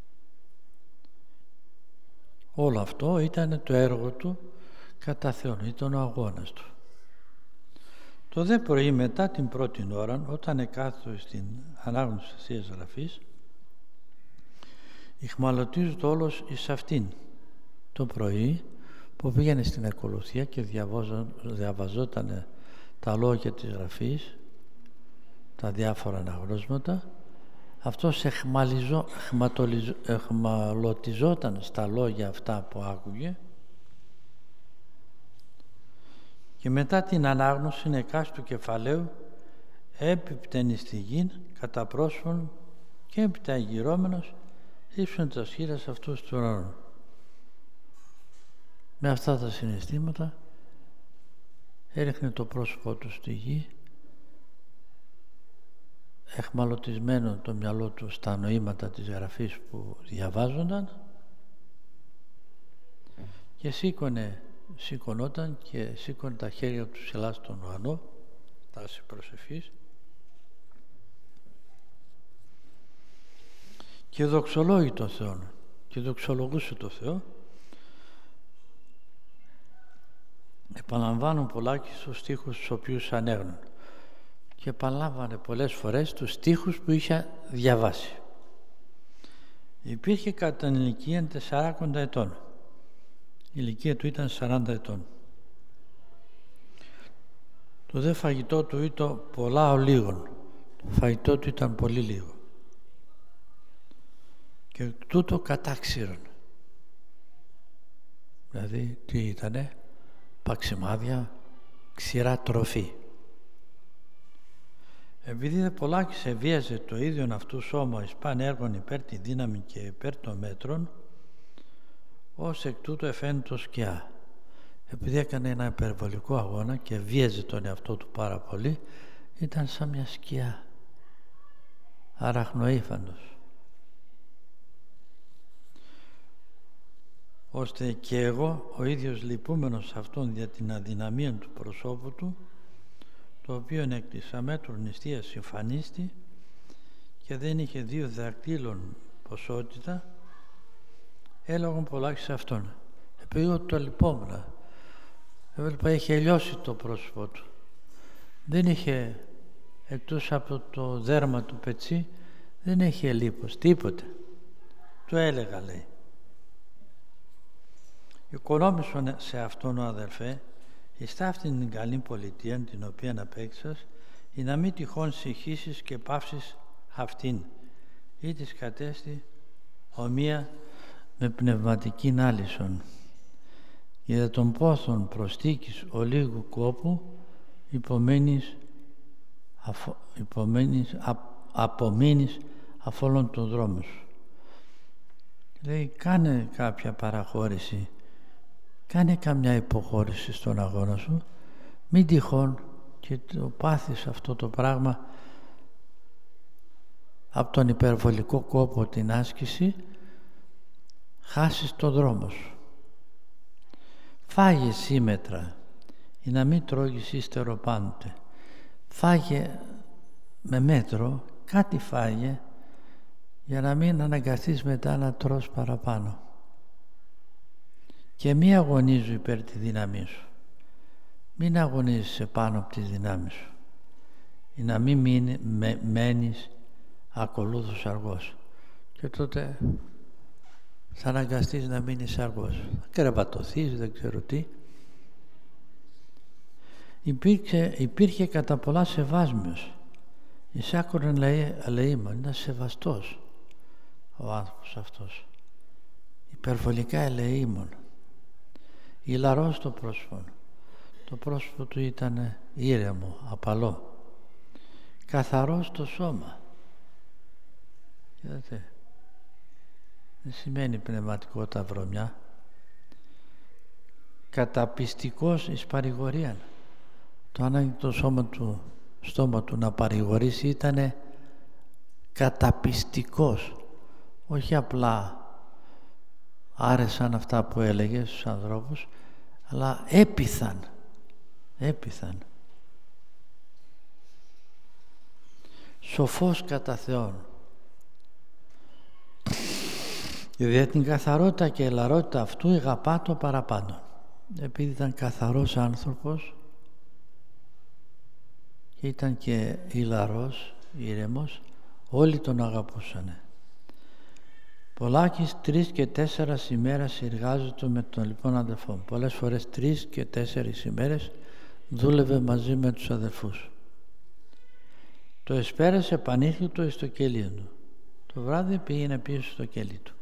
Όλο αυτό ήταν το έργο του κατά Θεόν, ήταν ο αγώνας του. Το δε πρωί μετά την πρώτη ώρα, όταν εκάθω στην ανάγνωση της Θείας Γραφής, ηχμαλωτίζονται όλος εις αυτήν. Το πρωί που πήγαινε στην ακολουθία και διαβαζόταν τα λόγια της Γραφής, τα διάφορα αναγνώσματα, αυτός εχμαλωτιζόταν στα λόγια αυτά που άκουγε και μετά την ανάγνωση εκάστου κεφαλαίου έπιπτεν στη γην κατά πρόσφων και έπειτα εγυρώμενος ύψον τα σχήρας αυτούς του ουρανού. Με αυτά τα συναισθήματα έριχνε το πρόσωπό του στη γη, εχμαλωτισμένο το μυαλό του στα νοήματα της Γραφής που διαβάζονταν και σηκωνόταν και σήκωνε τα χέρια του ψηλά στον ουρανό, τάση προσευχής, και δοξολόγει τον Θεό και δοξολογούσε τον Θεό. Επαναλαμβάνουν πολλάκις τους στίχους τους οποίους ανέγνουν και επαναλάμβανε πολλές φορές τους στίχους που είχε διαβάσει. Υπήρχε κατά την ηλικία 40 ετών. Η ηλικία του ήταν 40 ετών. Το δε φαγητό του ήταν πολλά ο λίγων. Το φαγητό του ήταν πολύ λίγο. Και τούτο κατάξυρον. Δηλαδή τι ήτανε? Παξιμάδια, ξηρά τροφή. Επειδή δε πολλάκις εβίαζε το ίδιον αυτού σώμα εις παν έργων υπέρ τη δύναμη και υπέρ των μέτρων, ως εκ τούτου εφαίνεται σκιά. Επειδή έκανε ένα υπερβολικό αγώνα και βίαζε τον εαυτό του πάρα πολύ, ήταν σαν μια σκιά, αραχνοήφαντος. Ώστε και εγώ ο ίδιος λυπούμενος αυτόν δια την αδυναμία του προσώπου του, το οποίο εκ της αμέτρου νηστείας συμφανίστη και δεν είχε 2 δακτύλων ποσότητα, έλεγαν πολλά σε αυτόν. Επειδή το λυπόμουν, έβλεπα είχε λιώσει το πρόσωπό του. Δεν είχε, εκτός από το δέρμα του πετσί, δεν είχε λίπος, τίποτε. Του έλεγα, λέει. Οικονόμησον σε αυτόν ο αδελφέ, εις αυτήν την καλή πολιτεία την οποία απέξας, ή να μην τυχόν συγχύσεις και παύσεις αυτήν, ή της κατέστη ομοία με πνευματικήν άλυσον. Για τον πόθον προστίκης ολίγου κόπου απομείνεις αφ' όλων των δρόμων σου. Λέει, κάνε κάποια παραχώρηση, κάνε καμιά υποχώρηση στον αγώνα σου, μην τυχόν και το πάθεις αυτό το πράγμα από τον υπερβολικό κόπο, την άσκηση, χάσεις το δρόμο σου. Φάγε σύμμετρα ή να μην τρώγεις ύστερο πάντοτε. Φάγε με μέτρο, κάτι φάγε για να μην αναγκαστείς μετά να τρως παραπάνω. Και μη αγωνίζου υπέρ τη δύναμή σου. Μην αγωνίζεσαι πάνω από τη δύναμη σου. Ή να μην μένεις ακολούθως αργός. Και τότε θα αναγκαστείς να μείνεις αργός. Θα κρεβατωθείς, δεν ξέρω τι. Υπήρχε κατά πολλά σεβάσμιος. Εισάκουρεν ελεήμων, ήταν σεβαστός ο άνθρωπος αυτός. Υπερβολικά ελεήμων. Ηλαρός το πρόσωπο. Το πρόσωπο του ήταν ήρεμο, απαλό. Καθαρός το σώμα. Είδατε. Δεν σημαίνει πνευματικότητα βρωμιά. Καταπιστικός εις παρηγορίαν. Το ανάγκη το στόμα του να παρηγορήσει ήτανε καταπιστικός. Όχι απλά άρεσαν αυτά που έλεγε στους ανθρώπους, αλλά έπειθαν. Σοφός κατά Θεόν. Για την καθαρότητα και ελαρότητα αυτού αγαπά το παραπάνω. Επειδή ήταν καθαρός άνθρωπος και ήταν και ηλαρός, ήρεμος, όλοι τον αγαπούσανε. Πολλάκις 3 και 4 ημέρες εργάζεται με τον λοιπόν αδελφό. Πολλές φορές 3 και 4 ημέρες δούλευε μαζί με τους αδελφούς. Το εσπέρας επανήλθε στο κελί του. Το βράδυ πήγαινε πίσω στο κελί του.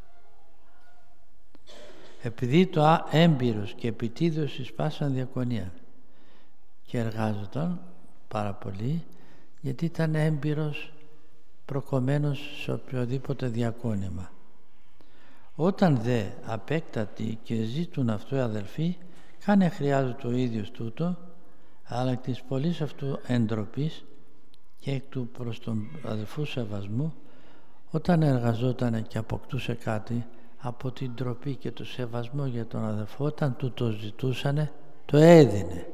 Επειδή το έμπειρος και επιτίδιος εισπάσαν διακονία και εργάζονταν πάρα πολύ, γιατί ήταν έμπειρος, προκομμένος σε οποιοδήποτε διακόνημα. Όταν δε απέκτατοι και ζήτουν αυτό οι αδελφοί, κάνε χρειάζεται ο ίδιος τούτο, αλλά εκ της πολλής αυτού εντροπής και εκ του προς τον αδελφού σεβασμού, όταν εργαζόταν και αποκτούσε κάτι, από την ντροπή και το σεβασμό για τον αδελφό, όταν του το ζητούσανε, το έδινε.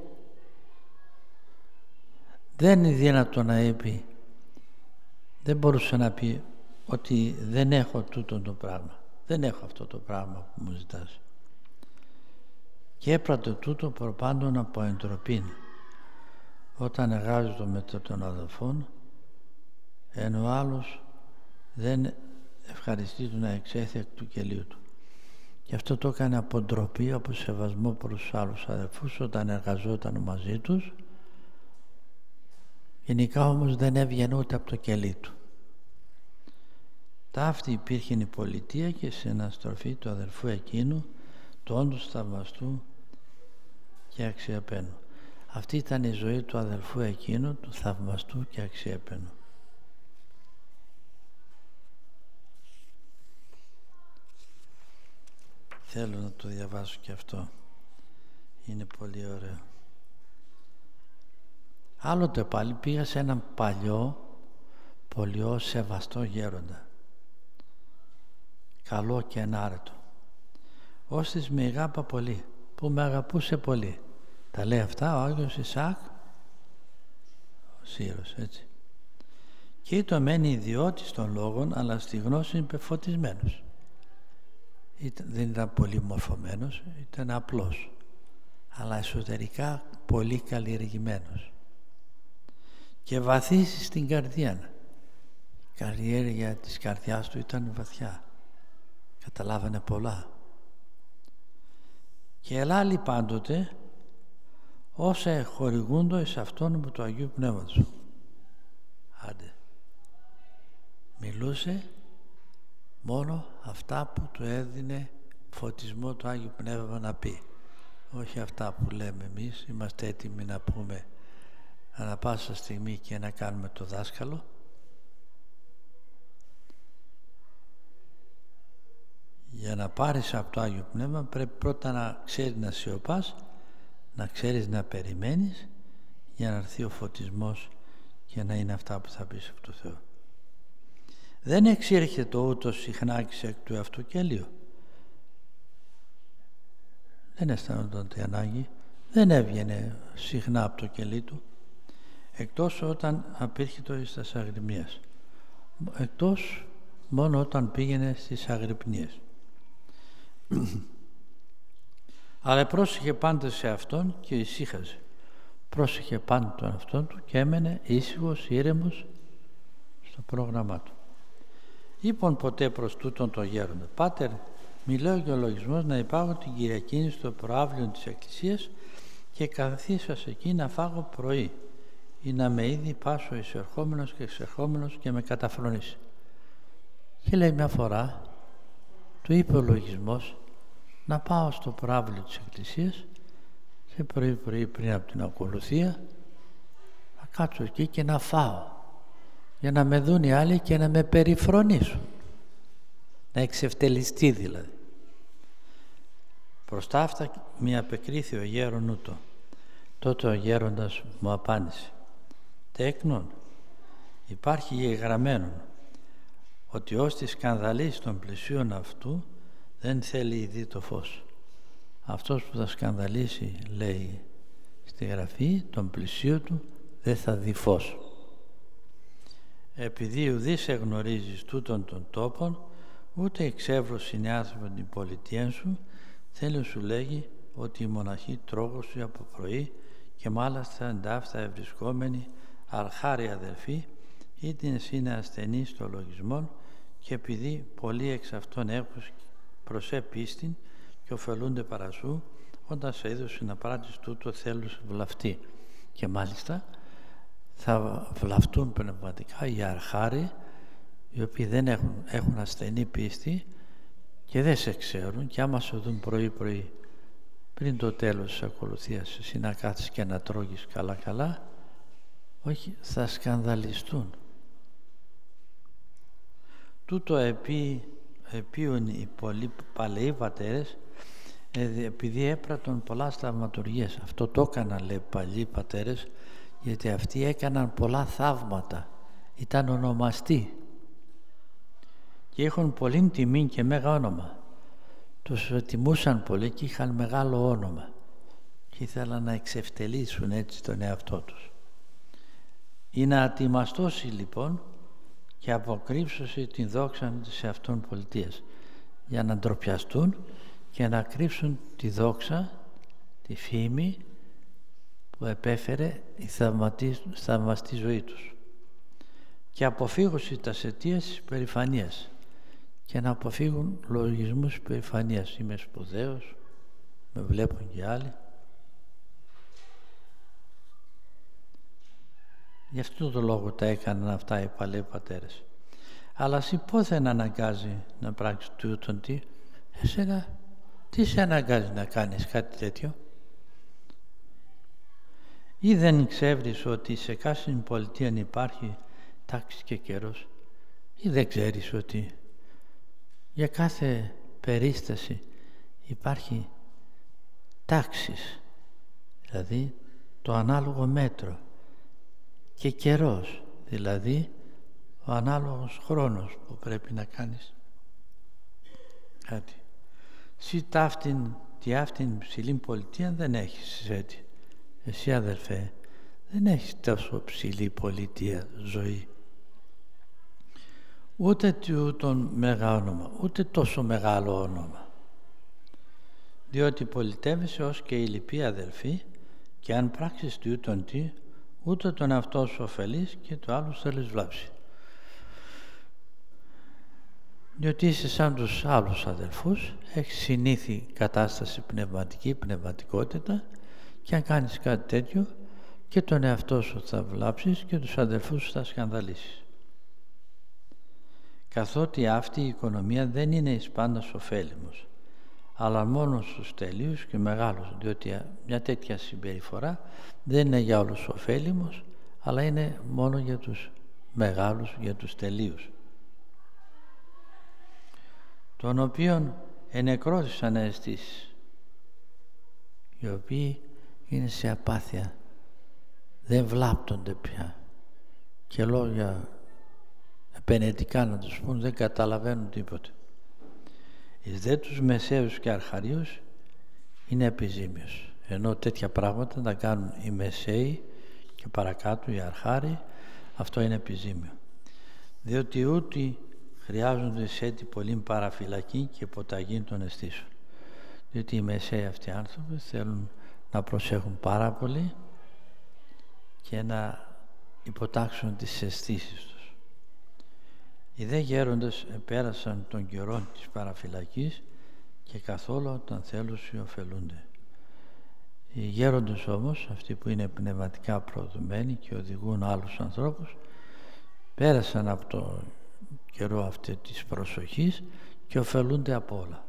Δεν είναι δυνατό να πει, δεν μπορούσε να πει ότι δεν έχω τούτο το πράγμα. Δεν έχω αυτό το πράγμα που μου ζητάς. Και έπρατε τούτο προπάντων από εντροπήν. Όταν εργάζεται με τον αδελφόν, ενώ άλλος δεν ευχαριστεί του να εξέθει εκ του κελίου του. Και αυτό το έκανε από ντροπή, από σεβασμό προς τους άλλους αδελφούς όταν εργαζόταν μαζί τους. Γενικά όμως δεν έβγαινε ούτε από το κελί του. Ταύτη υπήρχε η πολιτεία και συναστροφή του αδελφού εκείνου, του όντως θαυμαστού και αξιέπαινου. Αυτή ήταν η ζωή του αδελφού εκείνου, του θαυμαστού και αξιέπαινου. Θέλω να το διαβάσω και αυτό. Είναι πολύ ωραίο. Άλλοτε πάλι πήγα σε έναν παλιό σεβαστό γέροντα, καλό και ενάρετο. Ώστις με αγάπα πολύ, που με αγαπούσε πολύ. Τα λέει αυτά ο Άγιος Ισαάκ, ο Σύρος, έτσι. Και ήταν μένει ιδιώτης των λόγων, αλλά στη γνώση είναι πεφωτισμένος. Δεν ήταν πολύ μορφωμένος, ήταν απλός, αλλά εσωτερικά πολύ καλλιεργημένος. Και βαθύσει στην καρδία. Η καλλιέργεια της καρδιάς του ήταν βαθιά. Καταλάβανε πολλά. Και ελάλη πάντοτε όσα χορηγούντο εις αυτόν που του Αγίου Πνεύματος. Άντε. Μιλούσε μόνο αυτά που του έδινε φωτισμό του Άγιου Πνεύμα να πει. Όχι αυτά που λέμε εμείς, είμαστε έτοιμοι να πούμε ανά πάσα στιγμή και να κάνουμε το δάσκαλο. Για να πάρεις από το Άγιο Πνεύμα πρέπει πρώτα να ξέρεις να σιωπάς, να ξέρεις να περιμένεις για να έρθει ο φωτισμός και να είναι αυτά που θα πεις από το Θεό. Δεν εξήρχεται ούτως συχνάκης εκ του εαυτού κελίου. Δεν αισθανόταν την ανάγκη, δεν έβγαινε συχνά από το κελί του, εκτός όταν απήρχεται εις τας αγρυπνίες. Εκτός μόνο όταν πήγαινε στις αγρυπνίες. Αλλά πρόσεχε πάντα σε αυτόν και ησύχαζε. Πρόσεχε πάντα τον αυτόν του και έμενε ήσυχος, ήρεμος στο πρόγραμμά του. Είπον ποτέ προς τούτον τον γέροντα: «Πάτερ, μιλώ και ο λογισμός να υπάγω την Κυριακή στο προαύλιο της Εκκλησίας και καθίσας εκεί να φάγω πρωί, ή να με είδει πάσο εισερχόμενος και εξερχόμενος και με καταφρονήσει». Και λέει μια φορά, του είπε ο λογισμός να πάω στο προαύλιο της Εκκλησίας και πρωί πριν από την ακολουθία να κάτσω εκεί και να φάω, για να με δουν οι άλλοι και να με περιφρονήσουν, να εξευτελιστεί δηλαδή. Προς τα αυτά μη απεκρίθη ο γέρον ούτω. Τότε ο γέροντας μου απάντησε: «Τέκνον, υπάρχει γεγραμμένον ότι ως τη σκανδαλίσει των πλησίων αυτού δεν θέλει ειδεί το φως». Αυτός που θα σκανδαλίσει, λέει στη Γραφή, τον πλησίο του δεν θα δει φως. Επειδή ουδείς εγνωρίζεις τούτον των τόπων, ούτε εξεύρωση είναι άνθρωπον την πολιτεία σου, θέλει σου λέγει ότι η μοναχή τρόγωσε από πρωί και μάλιστα εντάφτα ευρισκόμενοι αρχάροι αδελφοί, είτε είναι ασθενείς στο λογισμό, και επειδή πολλοί εξ αυτών έχουν προσέ πίστην και ωφελούνται παρασού, όταν σε είδωση να πράττεις τούτο θέλουν βλαφτεί. Και μάλιστα θα βλαφτούν πνευματικά οι αρχάροι, οι οποίοι δεν έχουν ασθενή πίστη και δεν σε ξέρουν, και άμα σε δουν πρωί πριν το τέλος της ακολουθίας εσύ να κάθεις και να τρώγεις καλά, όχι, θα σκανδαλιστούν. Τούτο επίουν οι πολλοί παλαιοί πατέρες, επειδή έπρατον πολλά θαυματουργίες. Αυτό το έκαναν, λέει, παλιοί πατέρες, γιατί αυτοί έκαναν πολλά θαύματα, ήταν ονομαστοί και είχαν πολύ τιμή και μέγα όνομα. Τους τιμούσαν πολύ και είχαν μεγάλο όνομα και ήθελαν να εξευτελίσουν έτσι τον εαυτό τους. Ή να ατιμαστώσει λοιπόν και αποκρύψωσε την δόξα σε αυτόν πολιτείας, για να ντροπιαστούν και να κρύψουν τη δόξα, τη φήμη που επέφερε η θαυμαστή ζωή τους, και αποφύγωση τας αιτίας της περηφανίας, και να αποφύγουν λογισμούς περηφανίας. Είμαι σπουδαίος, με βλέπουν και άλλοι. Γι' αυτό το λόγο τα έκαναν αυτά οι παλαιοί πατέρες. Αλλά εσύ πότε αναγκάζει να πράξεις τούτον τι? Εσένα τι σε αναγκάζει να κάνεις κάτι τέτοιο? Ή δεν ξέρεις ότι σε κάθε πολιτεία υπάρχει τάξη και καιρός? Ή δεν ξέρεις ότι για κάθε περίσταση υπάρχει τάξης, δηλαδή το ανάλογο μέτρο, και καιρός, δηλαδή ο ανάλογος χρόνος που πρέπει να κάνεις κάτι. Εσύ αυτήν ψηλή πολιτεία δεν έχεις έτσι. Εσύ, αδελφέ, δεν έχεις τόσο ψηλή πολιτεία ζωή, ούτε τούτον μέγα όνομα, ούτε τόσο μεγάλο όνομα, διότι πολιτεύεσαι ως και οι λοιποί αδελφοί, και αν πράξεις τούτον τι, ούτε τον εαυτό σου ωφελείς και το άλλο θέλεις βλάψει, διότι είσαι σαν τους άλλους αδελφούς, έχεις συνήθη κατάσταση πνευματική, πνευματικότητα, και αν κάνεις κάτι τέτοιο και τον εαυτό σου θα βλάψεις και τους αδελφούς σου θα σκανδαλίσεις. Καθότι αυτή η οικονομία δεν είναι εις πάντας ωφέλιμος, αλλά μόνο στους τελείους και μεγάλους, διότι μια τέτοια συμπεριφορά δεν είναι για όλους ωφέλιμος, αλλά είναι μόνο για τους μεγάλους, για τους τελείους, των οποίων ενεκρόθησαν αισθήσεις, οι οποίοι είναι σε απάθεια, δεν βλάπτονται πια, και λόγια επενετικά να τους πούν δεν καταλαβαίνουν τίποτε. Εις δε τους μεσαίους και αρχαρίους είναι επιζήμιος, ενώ τέτοια πράγματα να κάνουν οι μεσαίοι και παρακάτω οι αρχάροι, αυτό είναι επιζήμιο, διότι ούτε χρειάζονται σε έτσι πολύ παραφυλακή και ποταγή των αισθήσεων, διότι οι μεσαίοι αυτοί άνθρωποι θέλουν να προσέχουν πάρα πολύ και να υποτάξουν τις αισθήσεις τους. Οι δε γέροντες επέρασαν τον καιρό της παραφυλακής και καθόλου όταν θέλουσι ωφελούνται. Οι γέροντες όμως, αυτοί που είναι πνευματικά προοδουμένοι και οδηγούν άλλους ανθρώπους, πέρασαν από το καιρό αυτή της προσοχής και ωφελούνται από όλα.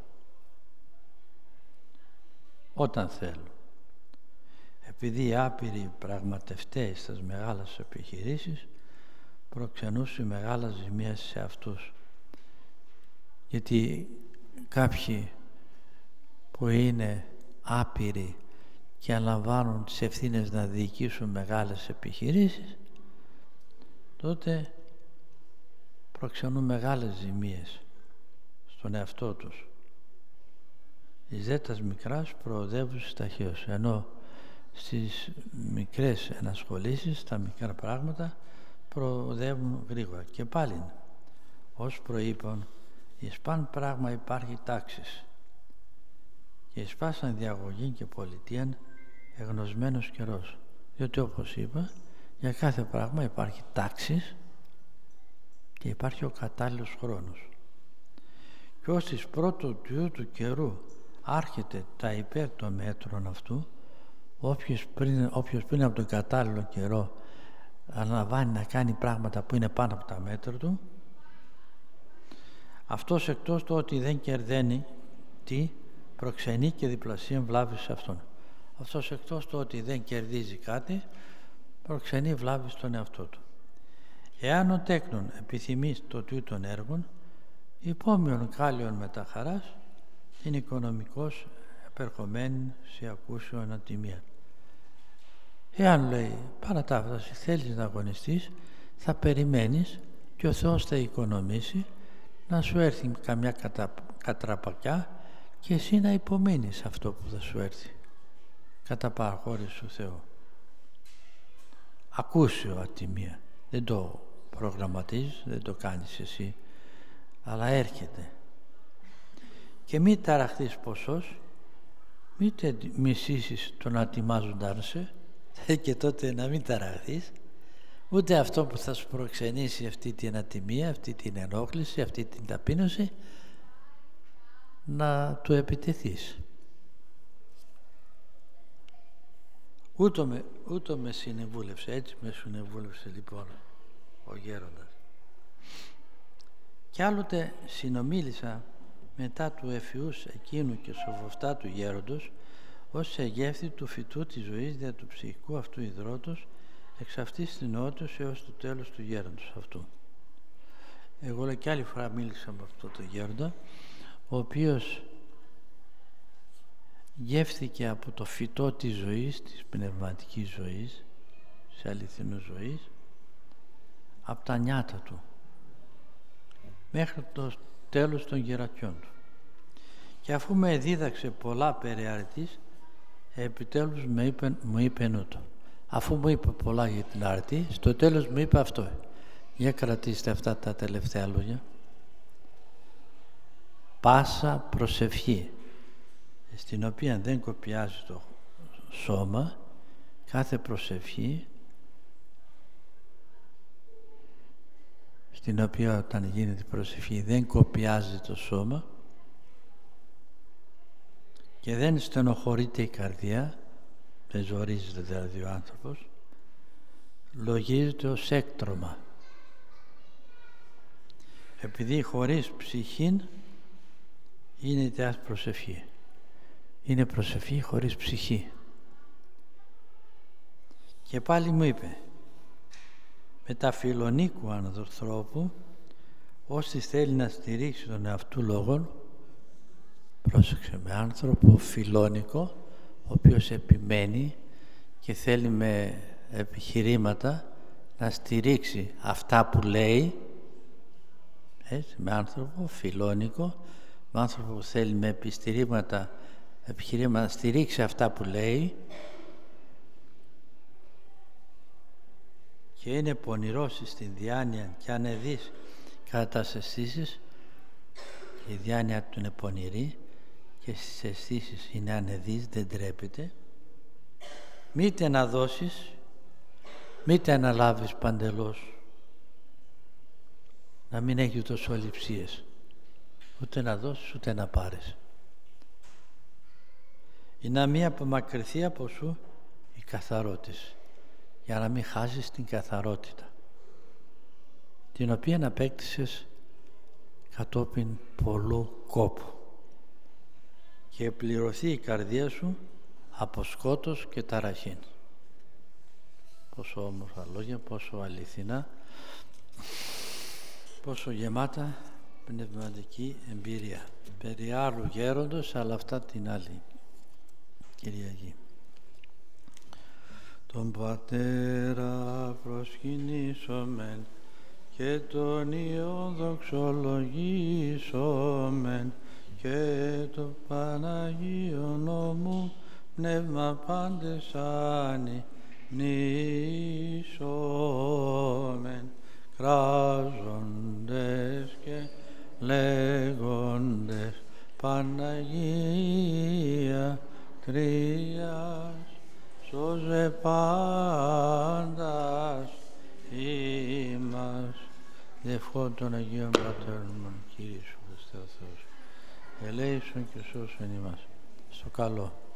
Όταν θέλουν. Επειδή οι άπειροι πραγματευτές στις μεγάλες επιχειρήσεις προξενούσαν μεγάλα ζημία σε αυτούς. Γιατί κάποιοι που είναι άπειροι και αναλαμβάνουν τις ευθύνες να διοικήσουν μεγάλες επιχειρήσεις, τότε προξενούν μεγάλες ζημίες στον εαυτό τους. Οι ζέτας μικράς προοδεύουν ταχύως, ενώ στις μικρές ενασχολήσεις, στα μικρά πράγματα προοδεύουν γρήγορα. Και πάλι, ως προείπαν, εις παν πράγμα υπάρχει τάξης και εις πάσαν διαγωγή και πολιτείαν εγνωσμένος καιρός. Διότι όπως είπα, για κάθε πράγμα υπάρχει τάξης και υπάρχει ο κατάλληλος χρόνος. Και ως της πρώτου του καιρού άρχεται τα υπέρ των μέτρων αυτού, όποιος πριν από τον κατάλληλο καιρό αναλαμβάνει να κάνει πράγματα που είναι πάνω από τα μέτρα του, αυτός εκτός του ότι δεν κερδένει τι προξενεί και διπλασία βλάβη σε αυτόν. Αυτός εκτός του ότι δεν κερδίζει κάτι, προξενεί βλάβη στον εαυτό του. Εάν ο τέκνον επιθυμεί το τούτον έργων, υπόμοιον κάλιον με τα χαράς, είναι οικονομικός επερχομένη σε ακούσεων ατιμία. Εάν λέει παρατάφραση θέλεις να αγωνιστείς, θα περιμένεις και ο Θεός θα οικονομήσει, να σου έρθει καμιά κατραπακιά και εσύ να υπομείνεις αυτό που θα σου έρθει κατά παραχώρηση του Θεού. Ακούσιο ατιμία. Δεν το προγραμματίζεις, δεν το κάνεις εσύ, αλλά έρχεται. Και μη ταραχθείς ποσός, μη μισήσεις τον ατιμάζοντά σε, και τότε να μην ταραχθείς, ούτε αυτό που θα σου προξενήσει αυτή την ατιμία, αυτή την ενόχληση, αυτή την ταπείνωση, να του επιτεθείς. Ούτω με συνεβούλευσε, έτσι με συνεβούλευσε λοιπόν ο γέροντας. Κι άλλοτε συνομίλησα μετά του εφιούς εκείνου και σοβοφτά του γέροντος, ως σε γεύθη του φυτού της ζωής δια του ψυχικού αυτού υδρότος, εξ αυτής την νεότητος έως το τέλος του γέροντος αυτού. Εγώ λέει, και άλλη φορά μίλησα με αυτό το γέροντα, ο οποίος γεύθηκε από το φυτό της ζωής, της πνευματικής ζωής, της αληθινού ζωής, από τα νιάτα του μέχρι το τέλος των γερατιών του. Και αφού με δίδαξε πολλά περί αρετής, επιτέλους μου είπε νούτο. Αφού μου είπε πολλά για την αρετή, στο τέλος μου είπε αυτό. Για κρατήστε αυτά τα τελευταία λόγια. Πάσα προσευχή, στην οποία δεν κοπιάζει το σώμα, κάθε προσευχή, στην οποία όταν γίνεται η προσευχή δεν κοπιάζει το σώμα και δεν στενοχωρείται η καρδιά, δεν ζορίζεται δηλαδή ο άνθρωπος, λογίζεται ως έκτρωμα. Επειδή χωρίς ψυχήν είναι ιδέας προσευχή. Είναι προσευχή χωρίς ψυχή. Και πάλι μου είπε, με τα φιλονίκου ανθρώπου, όσοι θέλει να στηρίξει τον εαυτού λόγον, πρόσεξε, με άνθρωπο φιλόνικο, ο οποίος επιμένει και θέλει με επιχειρήματα να στηρίξει αυτά που λέει, έτσι, με άνθρωπο φιλόνικο, με άνθρωπο που θέλει με επιχειρήματα να στηρίξει αυτά που λέει και είναι πονηρός στην διάνοια και ανεδείς κατά τας αισθήσεις, η διάνοια του είναι πονηρή και στις αισθήσεις είναι ανεδείς, δεν τρέπεται, μήτε να δώσεις, μήτε να λάβεις παντελώς, να μην έχει τόσο λειψίες, ούτε να δώσεις ούτε να πάρεις. Ή να μην απομακρυνθεί από σου η καθαρότητα, για να μην χάσεις την καθαρότητα, την οποία απέκτησες κατόπιν πολλού κόπου, και πληρωθεί η καρδία σου από σκότος και ταραχήν. Πόσο όμορφα λόγια, πόσο αληθινά, πόσο γεμάτα πνευματική εμπειρία. Περί άλλου γέροντος, αλλά αυτά την άλλη Κυριακή. Τον Πατέρα προσκυνήσομεν και τον Υιόν δοξολογήσομεν και το Παναγίο Νόμου Πνεύμα πάντες ανηνήσομεν, κράζοντες και λέγοντες Παναγία Τρίας, σώζε πάντας ημάς. Διευχών των Αγίων Πατέρων ημών, Κύριε Σου Χριστέ ο Θεός, ελέησον και σώσον ημάς. Στο καλό.